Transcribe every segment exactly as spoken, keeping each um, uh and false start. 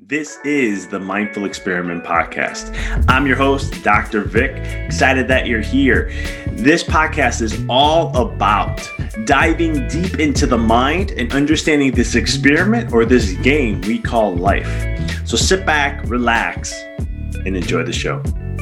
This is the Mindful Experiment Podcast. I'm your host, Doctor Vic. Excited that you're here. This podcast is all about diving deep into the mind and understanding this experiment or this game we call life. So sit back, relax, and enjoy the show.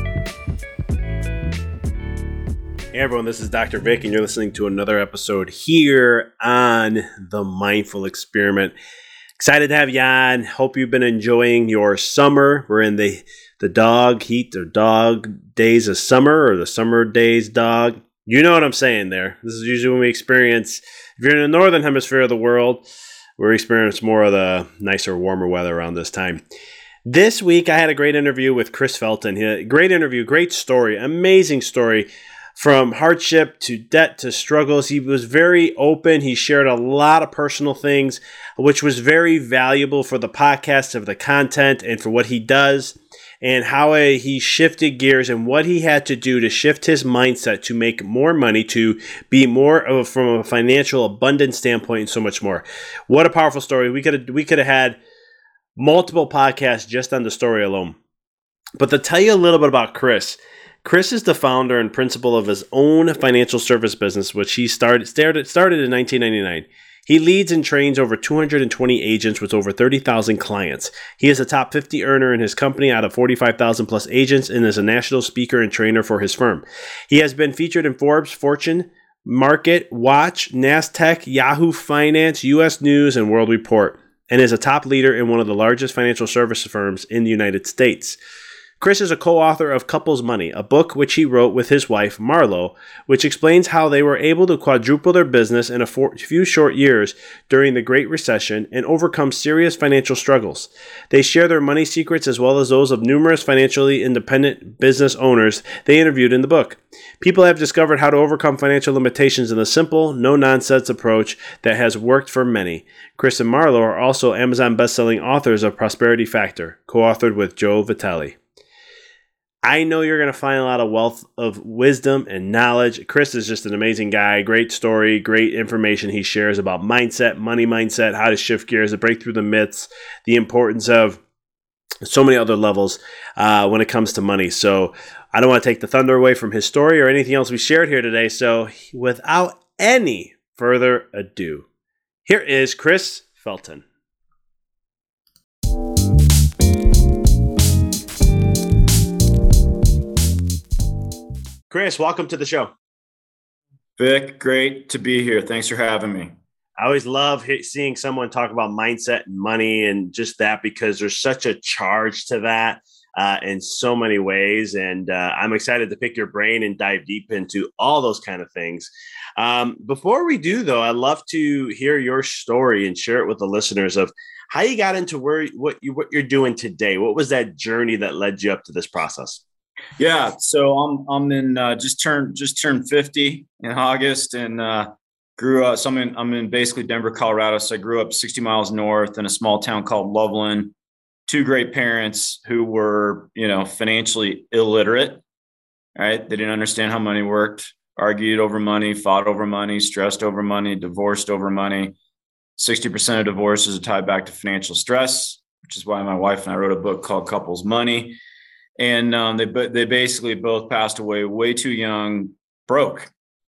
Hey everyone, this is Doctor Vic, and you're listening to another episode here on the Mindful Experiment. Excited to have you on. Hope you've been enjoying your summer. We're in the, the dog heat or dog days of summer or the summer days dog. You know what I'm saying there. This is usually when we experience, if you're in the northern hemisphere of the world, we're experiencing more of the nicer, warmer weather around this time. This week, I had a great interview with Chris Felton. He had a great interview, great story, amazing story. From hardship to debt to struggles, he was very open. He shared a lot of personal things, which was very valuable for the podcast, of the content, and for what he does, and how he shifted gears and what he had to do to shift his mindset to make more money, to be more of a, from a financial abundance standpoint, and so much more. What a powerful story. We could have, we could have had multiple podcasts just on the story alone. But to tell you a little bit about Chris, Chris is the founder and principal of his own financial service business, which he started started, started in nineteen ninety-nine. He leads and trains over two hundred twenty agents with over thirty thousand clients. He is a top fifty earner in his company out of forty-five thousand plus agents and is a national speaker and trainer for his firm. He has been featured in Forbes, Fortune, Market, Watch, NASDAQ, Yahoo Finance, U S News, and World Report, and is a top leader in one of the largest financial service firms in the United States. Chris is a co-author of Couples Money, a book which he wrote with his wife, Marlo, which explains how they were able to quadruple their business in a few short years during the Great Recession and overcome serious financial struggles. They share their money secrets as well as those of numerous financially independent business owners they interviewed in the book. People have discovered how to overcome financial limitations in a simple, no-nonsense approach that has worked for many. Chris and Marlo are also Amazon best-selling authors of Prosperity Factor, co-authored with Joe Vitale. I know you're going to find a lot of wealth of wisdom and knowledge. Chris is just an amazing guy. Great story, great information he shares about mindset, money mindset, how to shift gears, to break through the myths, the importance of so many other levels uh, when it comes to money. So I don't want to take the thunder away from his story or anything else we shared here today. So without any further ado, here is Chris Felton. Chris, welcome to the show. Vic, great to be here. Thanks for having me. I always love seeing someone talk about mindset and money and just that, because there's such a charge to that uh, in so many ways. And uh, I'm excited to pick your brain and dive deep into all those kind of things. Um, before we do, though, I'd love to hear your story and share it with the listeners of how you got into where what you what you're doing today. What was that journey that led you up to this process? Yeah, so I'm I'm in uh, just turned just turned fifty in August, and uh, grew up. So I'm in I'm in basically Denver, Colorado. So I grew up sixty miles north in a small town called Loveland. Two great parents who were, you know, financially illiterate. Right, they didn't understand how money worked. Argued over money, fought over money, stressed over money, divorced over money. Sixty percent of divorces are tied back to financial stress, which is why my wife and I wrote a book called Couples Money. And um, they they basically both passed away way too young, broke.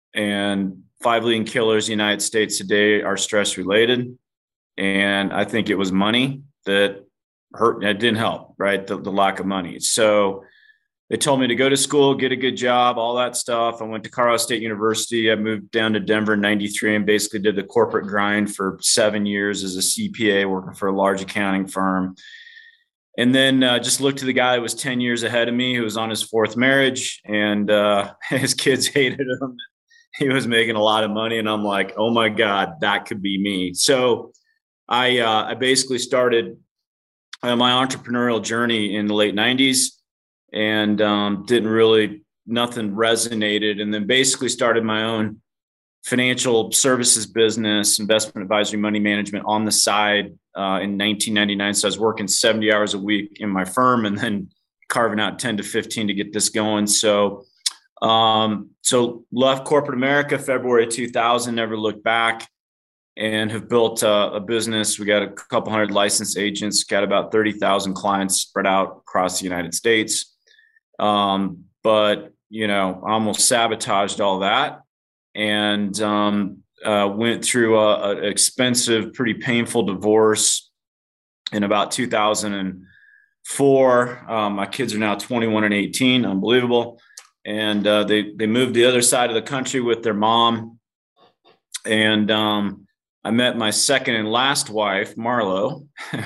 And five leading killers in the United States today are stress related. And I think it was money that hurt. It didn't help, right? The, the lack of money. So they told me to go to school, get a good job, all that stuff. I went to Colorado State University. I moved down to Denver in ninety-three and basically did the corporate grind for seven years as a C P A, working for a large accounting firm. And then uh, just looked to the guy who was ten years ahead of me, who was on his fourth marriage, and uh, his kids hated him. He was making a lot of money. And I'm like, oh my God, that could be me. So I, uh, I basically started uh, my entrepreneurial journey in the late nineties, and um, didn't really, nothing resonated. And then basically started my own financial services business, investment advisory, money management on the side uh, in nineteen ninety-nine. So I was working seventy hours a week in my firm and then carving out ten to fifteen to get this going. So, um, so left corporate America, February two thousand, never looked back. and have built a, a business. We got a couple hundred licensed agents, got about thirty thousand clients spread out across the United States. Um, but, you know, I almost sabotaged all that and um, uh, went through an expensive, pretty painful divorce in about two thousand four. Um, my kids are now twenty-one and eighteen, unbelievable. And uh, they, they moved the other side of the country with their mom. And um, I met my second and last wife, Marlo.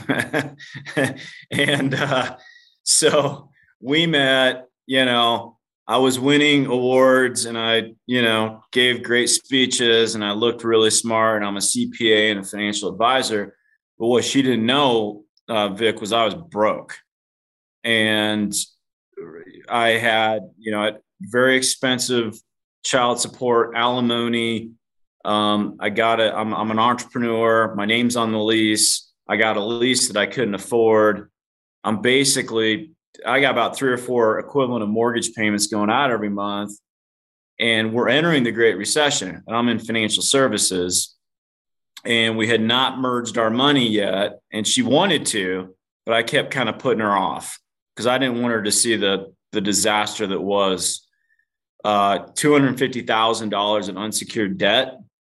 and uh, so we met, you know, I was winning awards and I, you know, gave great speeches and I looked really smart and I'm a C P A and a financial advisor. But what she didn't know, uh, Vic, was I was broke. And I had, you know, very expensive child support, alimony. Um, I got it. I'm, I'm an entrepreneur. My name's on the lease. I got a lease that I couldn't afford. I'm basically, I got about three or four equivalent of mortgage payments going out every month. And we're entering the Great Recession. And I'm in financial services. And we had not merged our money yet. And she wanted to, but I kept kind of putting her off because I didn't want her to see the, the disaster that was uh, two hundred fifty thousand dollars in unsecured debt.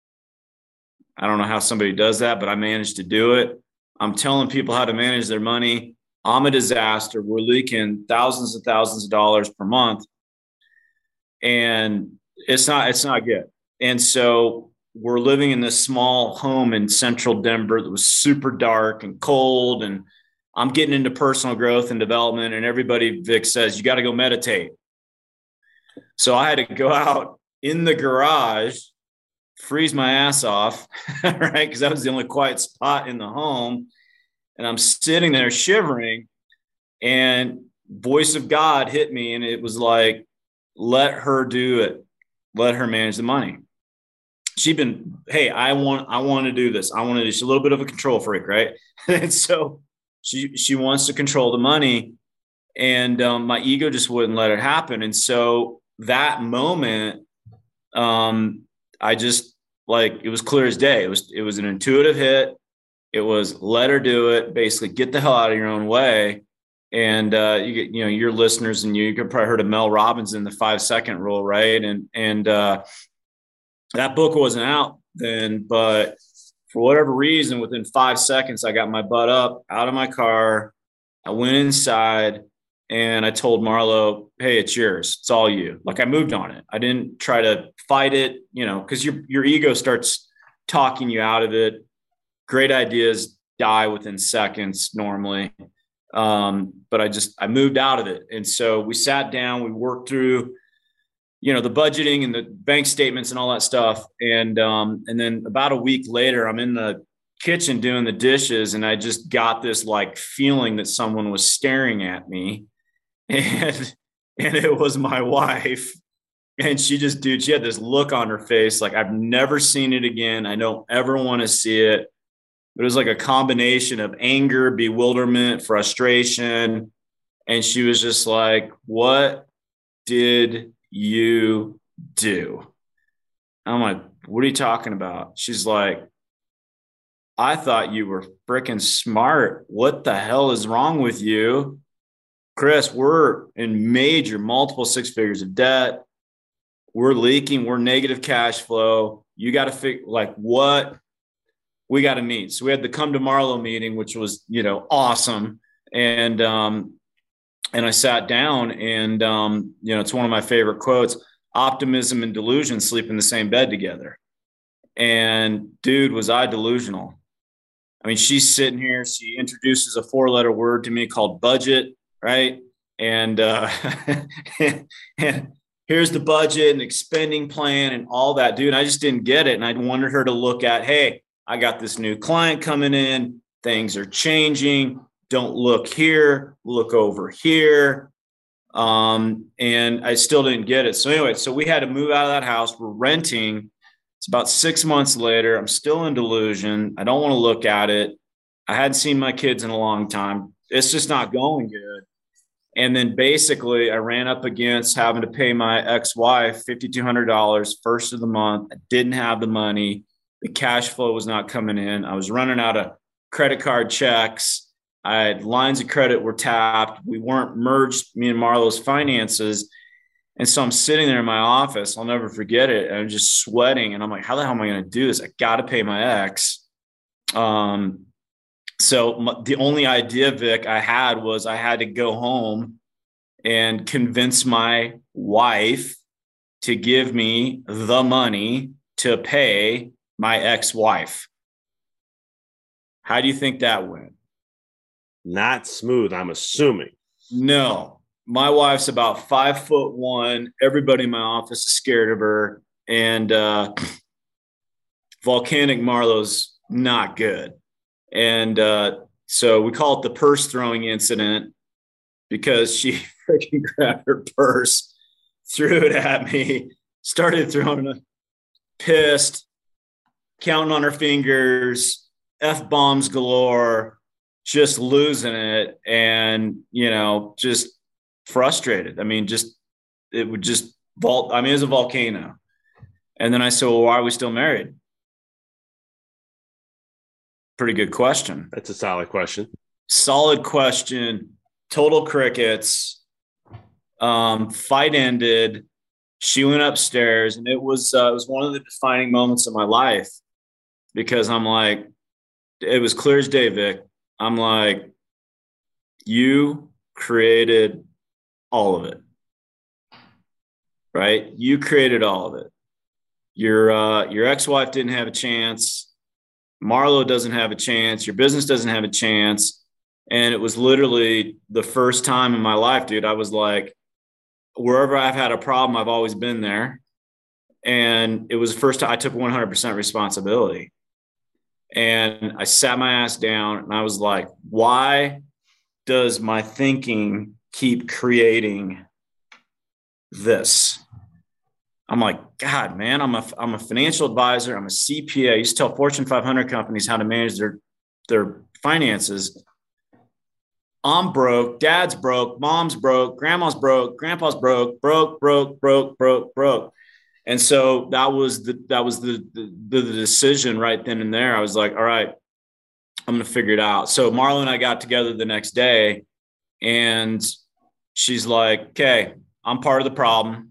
I don't know how somebody does that, but I managed to do it. I'm telling people how to manage their money. I'm a disaster. We're leaking thousands and thousands of dollars per month. And it's not, it's not good. And so we're living in this small home in central Denver that was super dark and cold. And I'm getting into personal growth and development. And everybody, Vic, says, you got to go meditate. So I had to go out in the garage, freeze my ass off, right? Because that was the only quiet spot in the home. And I'm sitting there shivering and voice of God hit me. And it was like, let her do it. Let her manage the money. She'd been, hey, I want, I want to do this. I want to do this. A little bit of a control freak, right? And so she, she wants to control the money. And um, my ego just wouldn't let it happen. And so that moment, um, I just like, it was clear as day. It was, it was an intuitive hit. It was let her do it, basically get the hell out of your own way. And uh, you get, you know, your listeners and you, you could probably heard of Mel Robbins in the five second rule. Right. And, and uh, that book wasn't out then, but for whatever reason, within five seconds, I got my butt up out of my car. I went inside and I told Marlo, hey, it's yours. It's all you. Like I moved on it. I didn't try to fight it, you know, because your, your ego starts talking you out of it. Great ideas die within seconds normally. Um, but I just, I moved out of it. And so we sat down, we worked through, you know, the budgeting and the bank statements and all that stuff. And, um, and then about a week later, I'm in the kitchen doing the dishes. And I just got this like feeling that someone was staring at me and, and it was my wife. And she just, dude, she had this look on her face. Like I've never seen it again. I don't ever want to see it. It was like a combination of anger, bewilderment, frustration. And she was just like, what did you do? I'm like, what are you talking about? She's like, I thought you were freaking smart. What the hell is wrong with you? Chris, we're in major multiple six figures of debt. We're leaking. We're negative cash flow. You got to figure like what? We got to meet. So we had the Come to Marlo meeting, which was, you know, awesome. And, um, and I sat down and, um, you know, it's one of my favorite quotes, optimism and delusion sleep in the same bed together. And dude, was I delusional. I mean, she's sitting here, she introduces a four letter word to me called budget. Right. And, uh, and here's the budget and expending plan and all that, dude. I just didn't get it. And I wanted her to look at, hey, I got this new client coming in. Things are changing. Don't look here. Look over here. Um, and I still didn't get it. So anyway, so we had to move out of that house. We're renting. It's about six months later. I'm still in delusion. I don't want to look at it. I hadn't seen my kids in a long time. It's just not going good. And then basically I ran up against having to pay my ex-wife five thousand two hundred dollars first of the month. I didn't have the money. The cash flow was not coming in. I was running out of credit card checks. I had lines of credit were tapped. We weren't merged, me and Marlo's finances. And so I'm sitting there in my office. I'll never forget it. And I'm just sweating. And I'm like, how the hell am I going to do this? I got to pay my ex. Um, so my, the only idea, Vic, I had was I had to go home and convince my wife to give me the money to pay my ex-wife. How do you think that went? Not smooth, I'm assuming. No. My wife's about five foot one. Everybody in my office is scared of her. And uh, volcanic Marlo's not good. And uh, so we call it the purse throwing incident because she freaking grabbed her purse, threw it at me, started throwing it, pissed, counting on her fingers, F-bombs galore, just losing it. And, you know, just frustrated. I mean, just, it would just vault. I mean, it was a volcano. And then I said, well, why are we still married? Pretty good question. That's a solid question. Solid question. Total crickets. Um, fight ended. She went upstairs, and it was uh, it was one of the defining moments of my life because I'm like, it was clear as day, Vic. I'm like, you created all of it, right? You created all of it. Your uh, your ex-wife didn't have a chance. Marlo doesn't have a chance. Your business doesn't have a chance. And it was literally the first time in my life, dude, I was like, wherever I've had a problem, I've always been there. And it was the first time I took one hundred percent responsibility. And I sat my ass down and I was like, why does my thinking keep creating this? I'm like, God, man, I'm a, I'm a financial advisor. I'm a C P A. I used to tell Fortune five hundred companies how to manage their, their finances. I'm broke. Dad's broke. Mom's broke. Grandma's broke. Grandpa's broke. Broke, broke, broke, broke, broke. And so that was the, that was the, the, the decision right then and there. I was like, all right, I'm going to figure it out. So Marla and I got together the next day and she's like, okay, I'm part of the problem.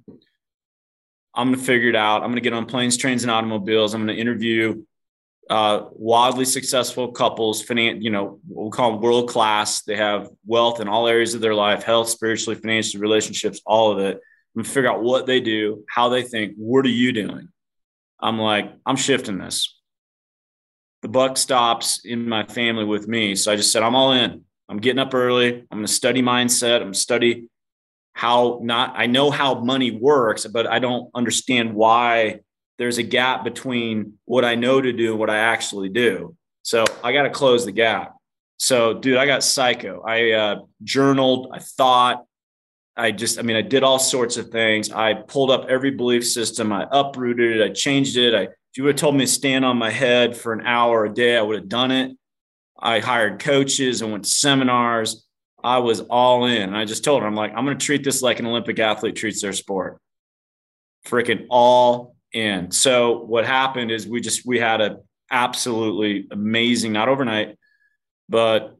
I'm going to figure it out. I'm going to get on planes, trains, and automobiles. I'm going to interview uh, wildly successful couples, finan- you know, what we call them world class. They have wealth in all areas of their life, health, spiritually, financially, relationships, all of it. I'm going to figure out what they do, how they think. What are you doing? I'm like, I'm shifting this. The buck stops in my family with me. So I just said, I'm all in. I'm getting up early. I'm going to study mindset. I'm going to study how not, I know how money works, but I don't understand why there's a gap between what I know to do and what I actually do. So I got to close the gap. So dude, I got psycho. I uh, journaled, I thought, I just, I mean, I did all sorts of things. I pulled up every belief system. I uprooted it. I changed it. I, if you would have told me to stand on my head for an hour a day, I would have done it. I hired coaches and went to seminars. I was all in. And I just told her, I'm like, I'm going to treat this like an Olympic athlete treats their sport. Freaking all in. So what happened is we just, we had a absolutely amazing, not overnight, but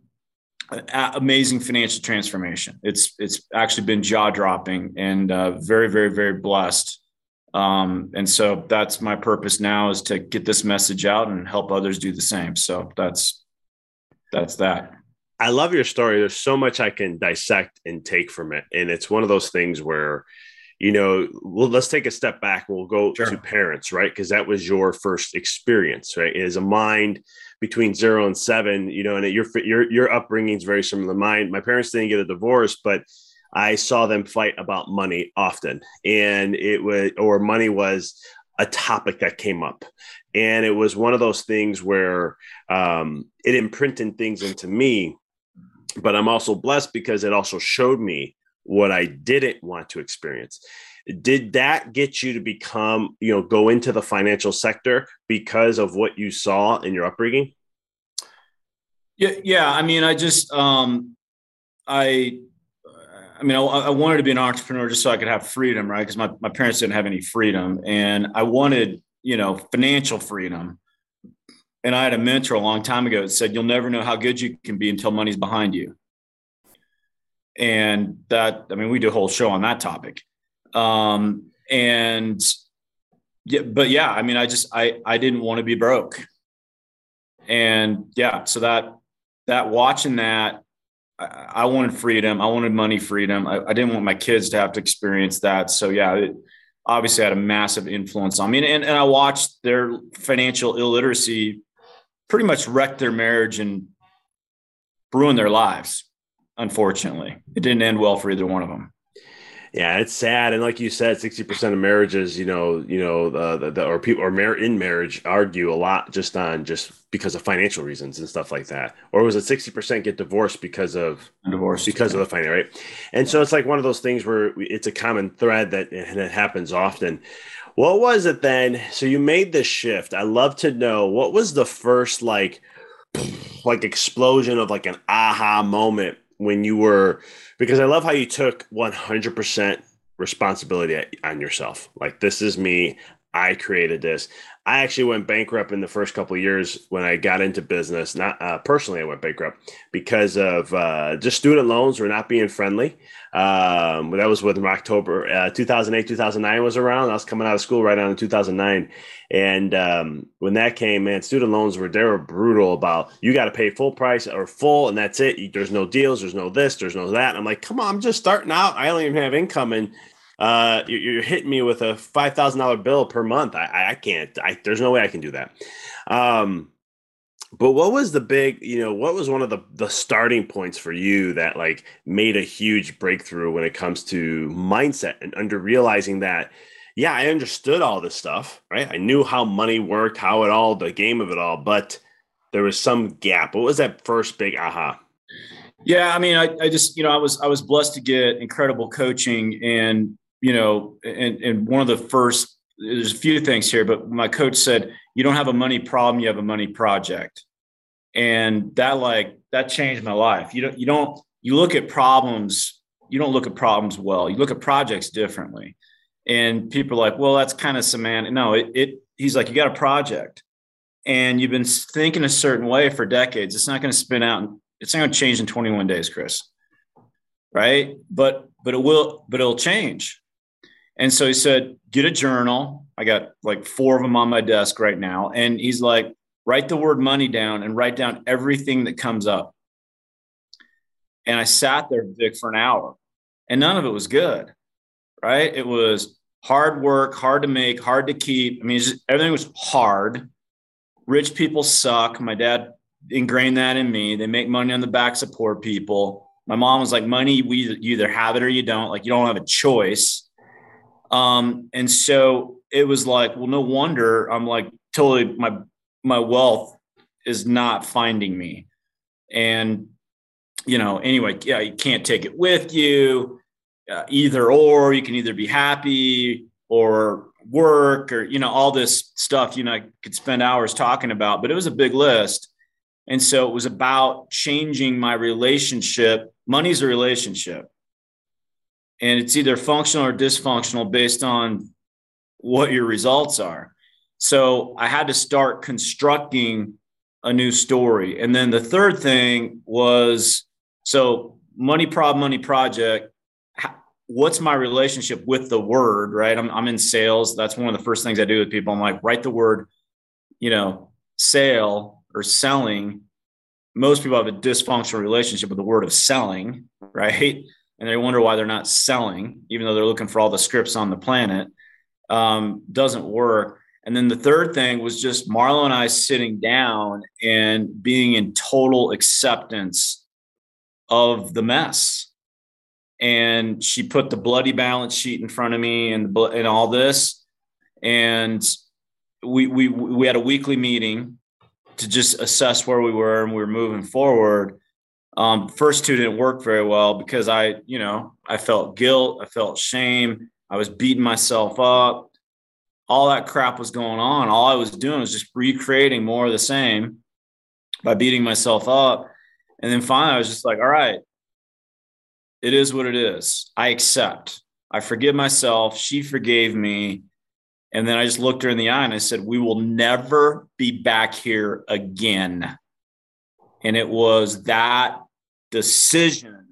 amazing financial transformation. It's, it's actually been jaw dropping and uh, very, very, very blessed. Um, and so that's my purpose now, is to get this message out and help others do the same. So that's, that's that. I love your story. There's so much I can dissect and take from it. And it's one of those things where, you know, well, let's take a step back. We'll go sure. to parents, right? Because that was your first experience, right? As a mind between zero and seven, you know, and your your your upbringing is very similar to mine. My parents didn't get a divorce, but I saw them fight about money often, and it was, or money was a topic that came up, and it was one of those things where um, it imprinted things into me. But I'm also blessed because it also showed me what I didn't want to experience. Did that get you to become, you know, go into the financial sector because of what you saw in your upbringing? Yeah. Yeah. I mean, I just, um, I, I mean, I, I wanted to be an entrepreneur just so I could have freedom, right? Because my, my parents didn't have any freedom, and I wanted, you know, financial freedom. And I had a mentor a long time ago that said, you'll never know how good you can be until money's behind you. And that, I mean, we do a whole show on that topic. Um, and yeah, but yeah, I mean, I just, I, I didn't want to be broke. And yeah, so that, that watching that, I, I wanted freedom. I wanted money freedom. I, I didn't want my kids to have to experience that. So yeah, it obviously had a massive influence on me. And, and, and I watched their financial illiteracy pretty much wreck their marriage and ruin their lives. Unfortunately, it didn't end well for either one of them. Yeah, it's sad, and like you said, sixty percent of marriages, you know, you know, uh, the, the or people or mar- in marriage argue a lot just on just because of financial reasons and stuff like that. Or was it sixty percent get divorced because of divorce because yeah. of the finance, right? And so it's like one of those things where it's a common thread that and it happens often. What was it then? So you made this shift. I love to know what was the first like like explosion of like an aha moment when you were, because I love how you took one hundred percent responsibility on yourself. Like, this is me. I created this. I actually went bankrupt in the first couple of years when I got into business. Not uh, personally, I went bankrupt because of uh, just student loans were not being friendly. Um, that was when October uh, two thousand eight, two thousand nine was around. I was coming out of school right on in two thousand nine. And um, when that came, man, student loans were, they were brutal about, you got to pay full price or full, and that's it. There's no deals. There's no this. There's no that. And I'm like, come on, I'm just starting out. I don't even have income. And uh, you're hitting me with a five thousand dollars bill per month. I, I can't, I, there's no way I can do that. Um, but what was the big, you know, what was one of the, the starting points for you that like made a huge breakthrough when it comes to mindset and under realizing that, yeah, I understood all this stuff, right? I knew how money worked, how it all, the game of it all, but there was some gap. What was that first big aha? Yeah, I mean, I, I just, you know, I was, I was blessed to get incredible coaching, and, you know, and, and one of the first, there's a few things here, but my coach said, you don't have a money problem, you have a money project. And that, like, that changed my life. You don't, you don't, you look at problems, you don't look at problems well, you look at projects differently. And people are like, well, that's kind of semantic. No, it, it, he's like, you got a project and you've been thinking a certain way for decades. It's not going to spin out. It's not going to change in twenty-one days, Chris. Right. But, but it will, but it'll change. And so he said, get a journal. I got like four of them on my desk right now. And he's like, write the word money down and write down everything that comes up. And I sat there, Vic, for an hour, and none of it was good. Right. It was hard work, hard to make, hard to keep. I mean, just, everything was hard. Rich people suck. My dad ingrained that in me. They make money on the backs of poor people. My mom was like, money, we you either have it or you don't. Like, you don't have a choice. Um, and so it was like, well, no wonder I'm like totally my my wealth is not finding me. And, you know, anyway, yeah, you can't take it with you. Uh, either or, you can either be happy or work, or, you know, all this stuff, you know, I could spend hours talking about, but it was a big list. And so it was about changing my relationship. Money's a relationship, and it's either functional or dysfunctional based on what your results are. So I had to start constructing a new story. And then the third thing was, so money problem, money project. What's my relationship with the word, right? I'm, I'm in sales. That's one of the first things I do with people. I'm like, write the word, you know, sale or selling. Most people have a dysfunctional relationship with the word of selling, right? And they wonder why they're not selling, even though they're looking for all the scripts on the planet. Um, doesn't work. And then the third thing was just Marlo and I sitting down and being in total acceptance of the mess. And she put the bloody balance sheet in front of me and, and all this. And we, we, we had a weekly meeting to just assess where we were and we were moving forward. Um, first two didn't work very well because I, you know, I felt guilt. I felt shame. I was beating myself up. All that crap was going on. All I was doing was just recreating more of the same by beating myself up. And then finally I was just like, all right, it is what it is. I accept. I forgive myself. She forgave me. And then I just looked her in the eye and I said, we will never be back here again. And it was that decision.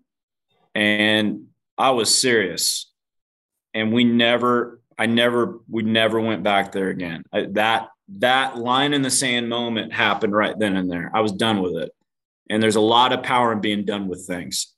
And I was serious. And we never, I never, we never went back there again. I, that, that line in the sand moment happened right then and there. I was done with it. And there's a lot of power in being done with things.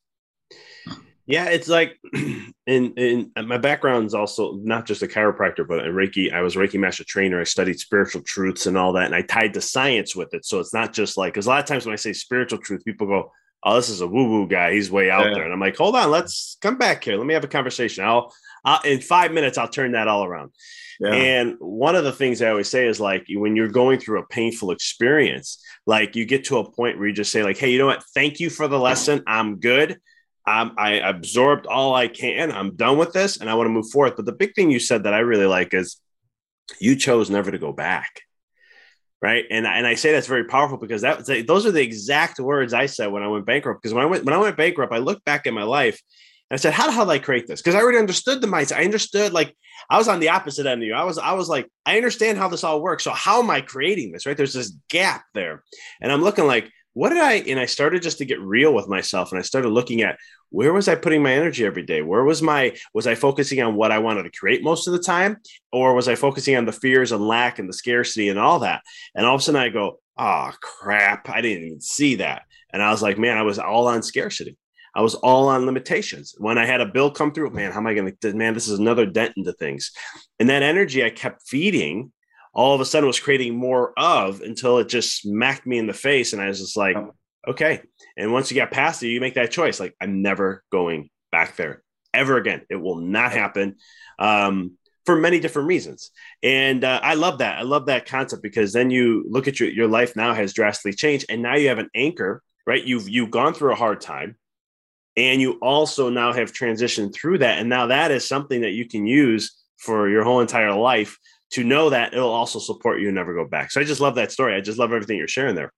Yeah, it's like, in in my background is also not just a chiropractor, but a Reiki. I was a Reiki master trainer. I studied spiritual truths and all that, and I tied the science with it. So it's not just like, because a lot of times when I say spiritual truth, people go, "Oh, this is a woo woo guy. He's way out yeah. there." And I'm like, "Hold on, let's come back here. Let me have a conversation. I'll, I'll in five minutes, I'll turn that all around." Yeah. And one of the things I always say is like, when you're going through a painful experience, like you get to a point where you just say like, "Hey, you know what? Thank you for the lesson. I'm good. Um, I absorbed all I can. I'm done with this and I want to move forward." But the big thing you said that I really like is you chose never to go back. Right. And, and I say that's very powerful because that those are the exact words I said when I went bankrupt. Because when I went, when I went bankrupt, I looked back at my life and I said, how the hell did I create this? Because I already understood the mindset. I understood, like, I was on the opposite end of you. I was, I was like, I understand how this all works. So how am I creating this? Right. There's this gap there. And I'm looking like, what did I, and I started just to get real with myself. And I started looking at, where was I putting my energy every day? Where was my, was I focusing on what I wanted to create most of the time? Or was I focusing on the fears and lack and the scarcity and all that? And all of a sudden I go, oh crap, I didn't even see that. And I was like, man, I was all on scarcity. I was all on limitations. When I had a bill come through, man, how am I going to, man, this is another dent into things. And that energy I kept feeding, all of a sudden was creating more of, until it just smacked me in the face. And I was just like, okay. And once you get past it, you make that choice. Like, I'm never going back there ever again. It will not happen, um, for many different reasons. And uh, I love that. I love that concept, because then you look at your, your life now has drastically changed. And now you have an anchor, right? You've, you've gone through a hard time, and you also now have transitioned through that. And now that is something that you can use for your whole entire life, to know that it'll also support you and never go back. So I just love that story. I just love everything you're sharing there.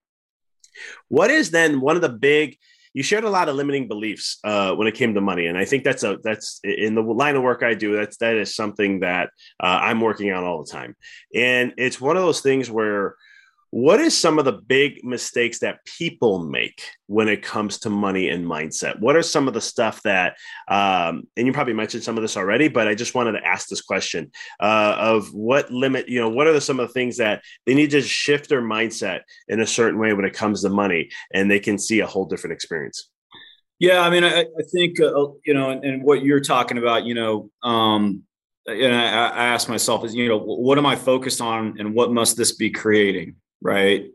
What is then one of the big, you shared a lot of limiting beliefs uh, when it came to money. And I think that's a, that's in the line of work I do. That's, that is something that uh, I'm working on all the time. And it's one of those things where, what is some of the big mistakes that people make when it comes to money and mindset? What are some of the stuff that, um, and you probably mentioned some of this already, but I just wanted to ask this question uh, of what limit, you know, what are the, some of the things that they need to shift their mindset in a certain way when it comes to money, and they can see a whole different experience? Yeah. I mean, I, I think, uh, you know, and, and what you're talking about, you know, um, and I, I ask myself is, you know, what am I focused on, and what must this be creating? Right.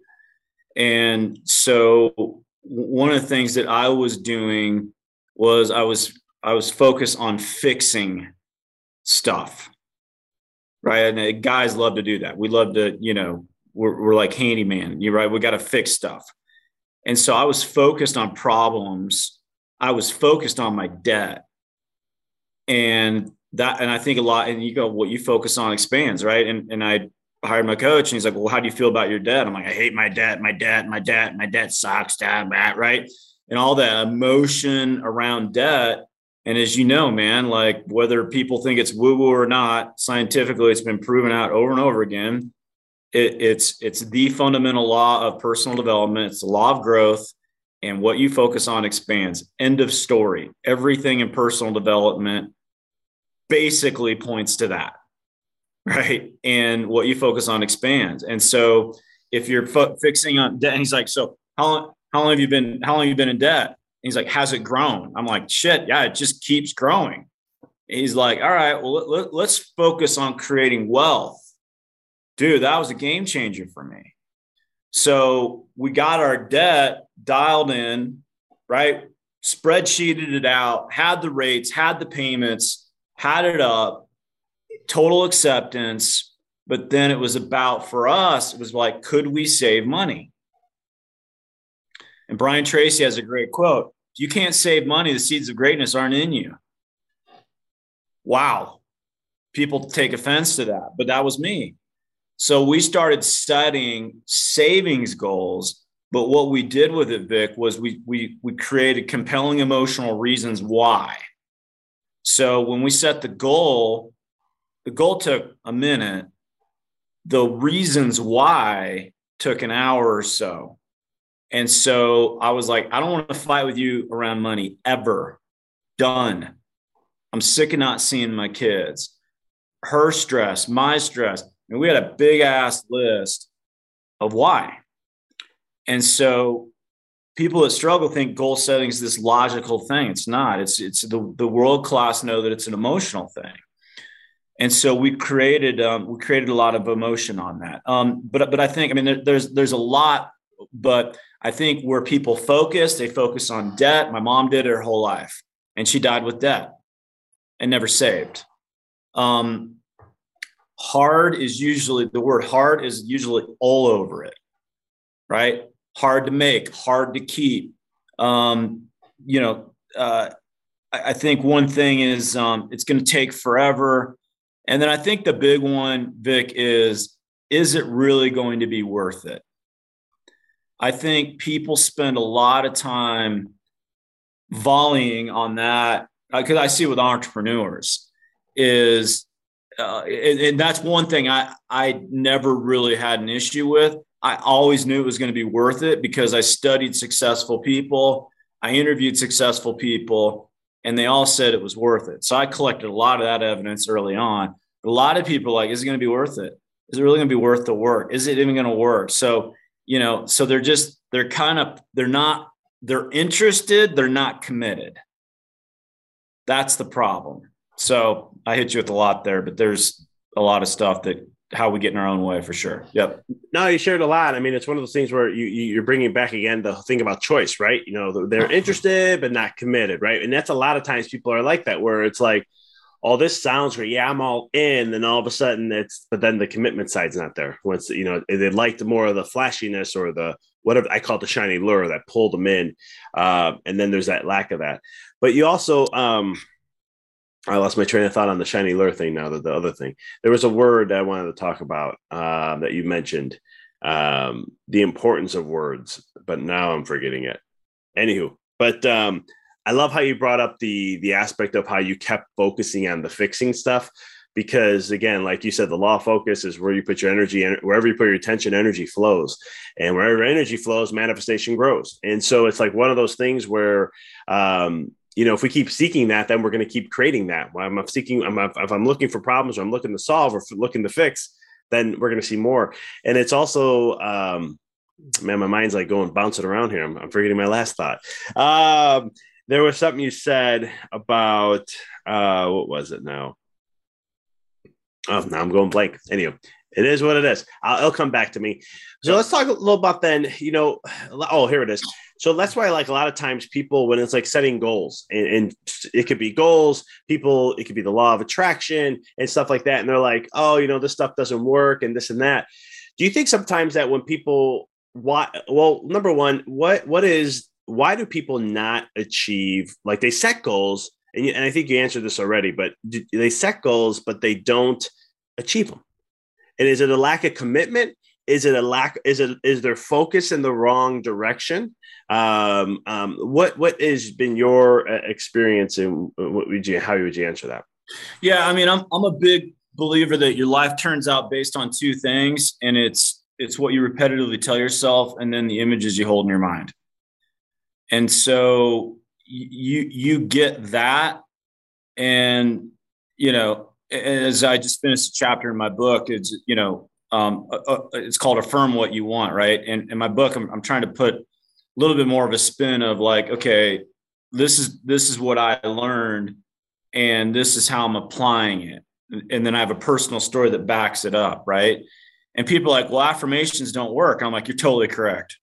And so one of the things that I was doing was I was, I was focused on fixing stuff. Right. And guys love to do that. We love to, you know, we're, we're like handyman. You're right. We got to fix stuff. And so I was focused on problems. I was focused on my debt. And that, and I think a lot, and you go, what you focus on expands. Right. And, and I, I hired my coach, and he's like, well, how do you feel about your debt? I'm like, I hate my debt, my debt, my debt, my debt sucks, dad, that, right? And all that emotion around debt. And as you know, man, like whether people think it's woo-woo or not, scientifically, it's been proven out over and over again. It, it's, it's the fundamental law of personal development. It's the law of growth, and what you focus on expands. End of story. Everything in personal development basically points to that. Right. And what you focus on expands. And so if you're fo- fixing on debt, and he's like, so how long, how long have you been, how long have you been in debt? And he's like, has it grown? I'm like, shit. Yeah. It just keeps growing. He's like, all right, well, let, let's focus on creating wealth. Dude, that was a game changer for me. So we got our debt dialed in, right? Spreadsheeted it out, had the rates, had the payments, had it up. Total acceptance. But then it was about, for us, it was like, could we save money? And Brian Tracy has a great quote. If you can't save money, the seeds of greatness aren't in you. Wow. People take offense to that, but that was me. So we started studying savings goals. But what we did with it, Vic, was we, we, we created compelling emotional reasons why. So when we set the goal, the goal took a minute, the reasons why took an hour or so. And so I was like, I don't want to fight with you around money ever. Done. I'm sick of not seeing my kids. Her stress, my stress. And we had a big ass list of why. And so people that struggle think goal setting is this logical thing. It's not. It's it's the, the world class know that it's an emotional thing. And so we created um, we created a lot of emotion on that. Um, but but I think I mean there, there's there's a lot, but I think where people focus, they focus on debt. My mom did it her whole life, and she died with debt and never saved. Um, hard is usually the word hard is usually all over it, right? Hard to make, hard to keep. Um, you know, uh, I, I think one thing is um, it's going to take forever. And then I think the big one, Vic, is, is it really going to be worth it? I think people spend a lot of time volleying on that because I see with entrepreneurs is, uh, and, and that's one thing I, I never really had an issue with. I always knew it was going to be worth it because I studied successful people. I interviewed successful people and they all said it was worth it. So I collected a lot of that evidence early on. But a lot of people are like, is it going to be worth it? Is it really going to be worth the work? Is it even going to work? So, you know, so they're just, they're kind of, they're not, they're interested. They're not committed. That's the problem. So I hit you with a lot there, but there's a lot of stuff that how we get in our own way for sure. Yep. No, you shared a lot. I mean, it's one of those things where you, you're bringing back again the thing about choice, right? You know, they're interested, but not committed, right? And that's a lot of times people are like that, where it's like, oh, this sounds great. Yeah, I'm all in. And all of a sudden it's, but then the commitment side's not there. Once, you know, they liked more of the flashiness or the, whatever I call it, the shiny lure that pulled them in. Uh, and then there's that lack of that. But you also, um, I lost my train of thought on the shiny lure thing now, that the other thing. There was a word I wanted to talk about uh, that you mentioned, um, the importance of words, but now I'm forgetting it. Anywho, but um, I love how you brought up the the aspect of how you kept focusing on the fixing stuff, because again, like you said, the law of focus is where you put your energy, and wherever you put your attention, energy flows, and wherever energy flows, manifestation grows. And so it's like one of those things where, um, you know, if we keep seeking that, then we're going to keep creating that. When I'm seeking, I'm, if I'm looking for problems, or I'm looking to solve, or looking to fix, then we're going to see more. And it's also, um, man, my mind's like going bouncing around here. I'm, I'm forgetting my last thought. Um, there was something you said about, uh, what was it now? Oh, now I'm going blank. Anyway, it is what it is. I'll, it'll come back to me. So let's talk a little about then, you know, oh, here it is. So that's why, like, a lot of times people, when it's like setting goals, and, and it could be goals, people, it could be the law of attraction and stuff like that. And they're like, oh, you know, this stuff doesn't work and this and that. Do you think sometimes that when people, why, well, number one, what, what is, why do people not achieve, like they set goals, and, you, and I think you answered this already, but do, they set goals, but they don't achieve them? And is it a lack of commitment? Is it a lack? Is it is their focus in the wrong direction? Um, um, what what has been your experience, and what would you? How would you answer that? Yeah, I mean, I'm I'm a big believer that your life turns out based on two things, and it's it's what you repetitively tell yourself, and then the images you hold in your mind. And so you you get that, and you know, as I just finished a chapter in my book, it's you know. Um, uh, it's called Affirm What You Want, right? And in my book, I'm, I'm trying to put a little bit more of a spin of like, okay, this is this is what I learned, and this is how I'm applying it. And then I have a personal story that backs it up, right? And people are like, well, affirmations don't work. I'm like, you're totally correct,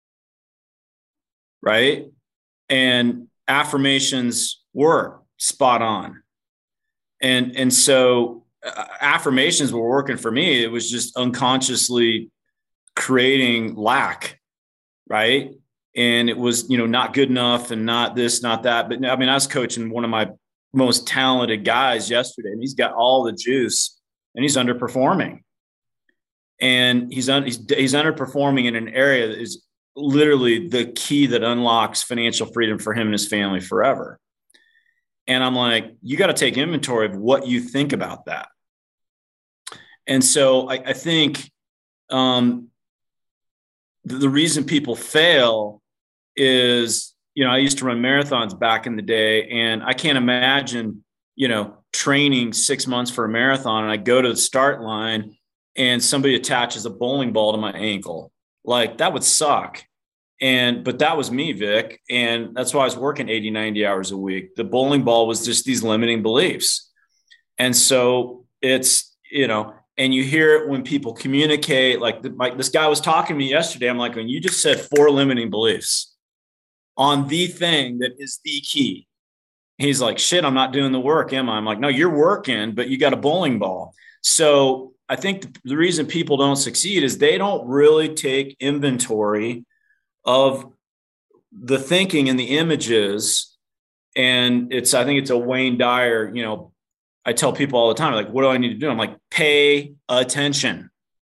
right? And affirmations work spot on. And and so affirmations were working for me. It was just unconsciously creating lack, right? And it was, you know, not good enough and not this, not that. But I mean, I was coaching one of my most talented guys yesterday, and he's got all the juice, and he's underperforming. And he's un- he's, he's underperforming in an area that is literally the key that unlocks financial freedom for him and his family forever. And I'm like, you got to take inventory of what you think about that. And so I, I think um, the, the reason people fail is, you know, I used to run marathons back in the day, and I can't imagine, you know, training six months for a marathon and I go to the start line and somebody attaches a bowling ball to my ankle. Like, that would suck. And, but that was me, Vic. And that's why I was working eighty, ninety hours a week. The bowling ball was just these limiting beliefs. And so it's, you know, and you hear it when people communicate, like, like this guy was talking to me yesterday. I'm like, when you just said four limiting beliefs on the thing that is the key. He's like, shit, I'm not doing the work, am I? I'm like, no, you're working, but you got a bowling ball. So I think the reason people don't succeed is they don't really take inventory of the thinking and the images. And it's, I think it's a Wayne Dyer, you know, I tell people all the time, like, what do I need to do? I'm like, pay attention.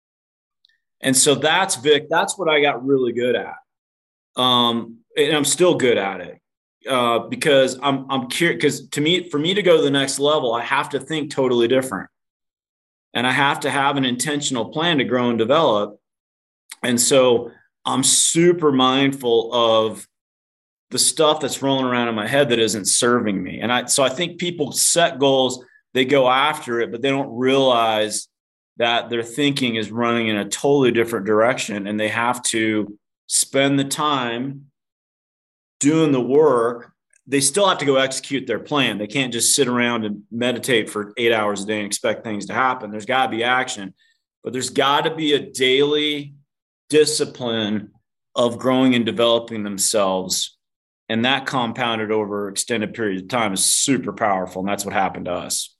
And so that's Vic, that's what I got really good at. Um, and I'm still good at it. Uh, because I'm, I'm curious, because to me, for me to go to the next level, I have to think totally different. And I have to have an intentional plan to grow and develop. And so I'm super mindful of the stuff that's rolling around in my head that isn't serving me. And I, so I think people set goals, they go after it, but they don't realize that their thinking is running in a totally different direction. And they have to spend the time doing the work. They still have to go execute their plan. They can't just sit around and meditate for eight hours a day and expect things to happen. There's got to be action, but there's got to be a daily discipline of growing and developing themselves. And that compounded over extended periods of time is super powerful. And that's what happened to us.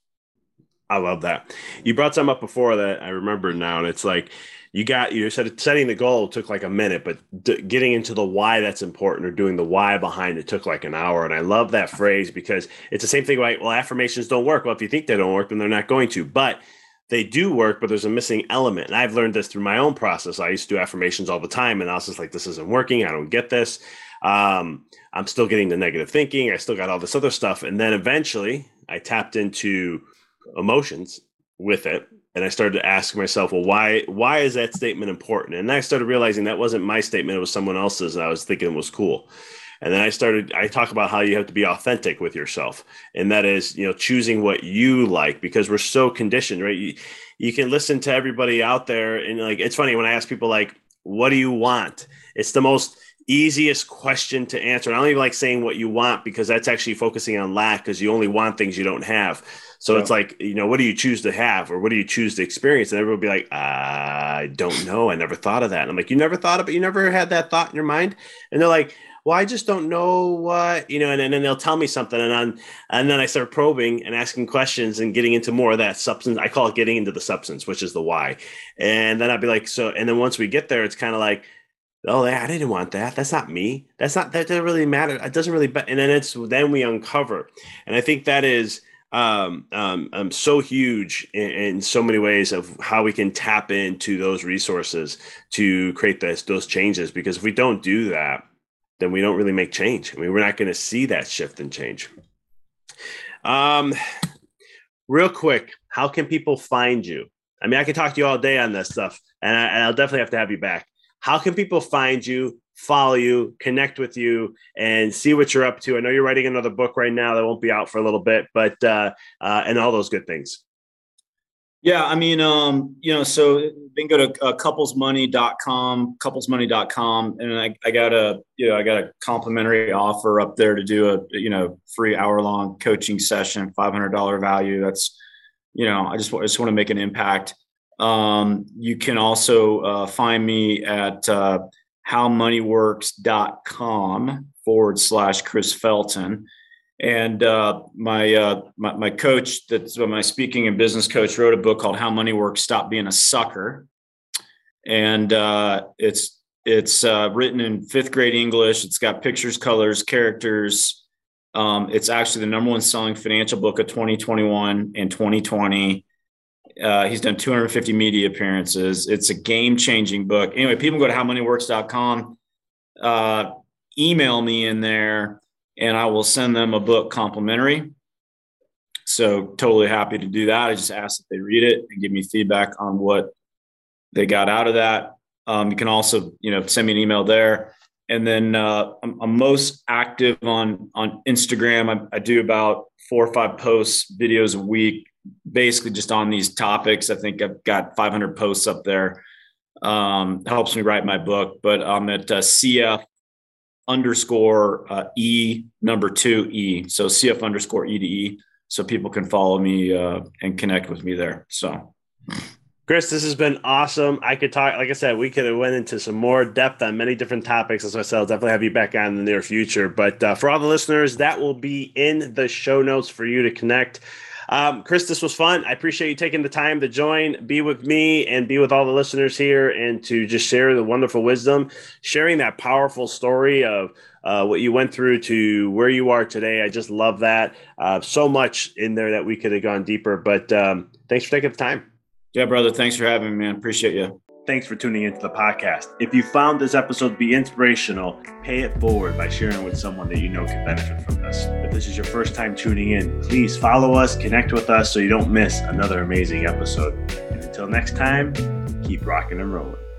I love that. You brought some up before that I remember now, and it's like, you got, you said setting the goal took like a minute, but d- getting into the why that's important, or doing the why behind it, took like an hour. And I love that phrase, because it's the same thing like, well, affirmations don't work. Well, if you think they don't work, then they're not going to, but they do work, but there's a missing element. And I've learned this through my own process. I used to do affirmations all the time, and I was just like, this isn't working. I don't get this. Um, I'm still getting the negative thinking. I still got all this other stuff. And then eventually I tapped into emotions with it. And I started to ask myself, well, why why is that statement important? And then I started realizing that wasn't my statement. It was someone else's. And I was thinking it was cool. And then I started, I talk about how you have to be authentic with yourself. And that is, you know, choosing what you like, because we're so conditioned, right? You, you can listen to everybody out there. And like, it's funny when I ask people like, what do you want? It's the most easiest question to answer. And I don't even like saying what you want, because that's actually focusing on lack, because you only want things you don't have. So yeah. It's like, you know, what do you choose to have, or what do you choose to experience? And everyone will be like, I don't know. I never thought of that. And I'm like, you never thought of it? You never had that thought in your mind? And they're like, well, I just don't know what, you know, and, and then they'll tell me something. And on, and then I start probing and asking questions and getting into more of that substance. I call it getting into the substance, which is the why. And then I'd be like, so, and then once we get there, it's kind of like, oh, I didn't want that. That's not me. That's not, that doesn't really matter. It doesn't really, and then it's, then we uncover. And I think that is um, um, um, so huge in, in so many ways of how we can tap into those resources to create this, those changes. Because if we don't do that, then we don't really make change. I mean, we're not going to see that shift and change. Um, real quick, how can people find you? I mean, I could talk to you all day on this stuff, and, I, and I'll definitely have to have you back. How can people find you, follow you, connect with you, and see what you're up to? I know you're writing another book right now that won't be out for a little bit, but uh, uh, and all those good things. Yeah, I mean, um, you know, so then go to uh, couplesmoney dot com, couplesmoney dot com, and I, I got a, you know, I got a complimentary offer up there to do a, you know, free hour long coaching session, five hundred dollars value. That's, you know, I just, I just want to make an impact. Um, you can also uh, find me at uh, howmoneyworks.com forward slash Chris Felton. And uh, my, uh, my my coach, that's my speaking and business coach, wrote a book called How Money Works: Stop Being a Sucker. And uh, it's it's uh, written in fifth grade English. It's got pictures, colors, characters. Um, it's actually the number one selling financial book of twenty twenty-one and twenty twenty. Uh, he's done two hundred fifty media appearances. It's a game-changing book. Anyway, people go to how money works dot com, uh, email me in there, and I will send them a book complimentary. so totally happy to do that. I just ask that they read it and give me feedback on what they got out of that. Um, you can also, you know, send me an email there. And then uh, I'm, I'm most active on on Instagram. I, I do about four or five posts, videos a week, basically just on these topics. I think I've got five hundred posts up there. Um, helps me write my book, but I'm at uh, C F underscore uh, E number two E. So C F underscore E to E. So people can follow me uh, and connect with me there. So. Chris, this has been awesome. I could talk, like I said, we could have went into some more depth on many different topics. As I said, I'll definitely have you back on in the near future. But uh, for all the listeners, that will be in the show notes for you to connect. Um, Chris, this was fun. I appreciate you taking the time to join, be with me, and be with all the listeners here, and to just share the wonderful wisdom, sharing that powerful story of uh, what you went through to where you are today. I just love that. Uh, so much in there that we could have gone deeper. But um, thanks for taking the time. Yeah, brother. Thanks for having me, man. Appreciate you. Thanks for tuning into the podcast. If you found this episode to be inspirational, pay it forward by sharing with someone that you know can benefit from this. If this is your first time tuning in, please follow us, connect with us so you don't miss another amazing episode. And until next time, keep rocking and rolling.